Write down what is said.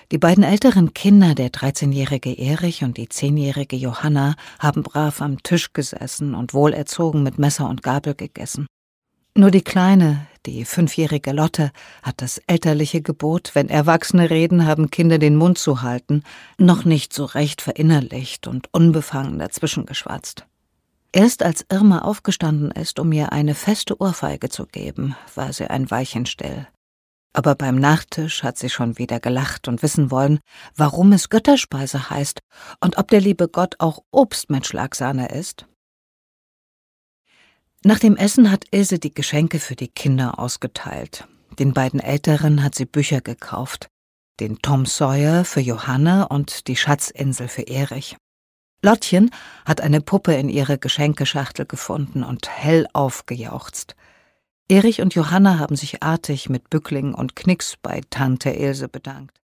Die beiden älteren Kinder, der 13-jährige Erich und die 10-jährige Johanna, haben brav am Tisch gesessen und wohlerzogen mit Messer und Gabel gegessen. Nur die Kleine, die 5-jährige Lotte, hat das elterliche Gebot, wenn Erwachsene reden, haben Kinder den Mund zu halten, noch nicht so recht verinnerlicht und unbefangen dazwischengeschwatzt. Erst als Irma aufgestanden ist, um ihr eine feste Ohrfeige zu geben, war sie ein Weilchen still. Aber beim Nachtisch hat sie schon wieder gelacht und wissen wollen, warum es Götterspeise heißt und ob der liebe Gott auch Obst mit Schlagsahne isst. Nach dem Essen hat Ilse die Geschenke für die Kinder ausgeteilt. Den beiden Älteren hat sie Bücher gekauft. Den Tom Sawyer für Johanna und die Schatzinsel für Erich. Lottchen hat eine Puppe in ihre Geschenkeschachtel gefunden und hell aufgejauchzt. Erich und Johanna haben sich artig mit Bückling und Knicks bei Tante Ilse bedankt.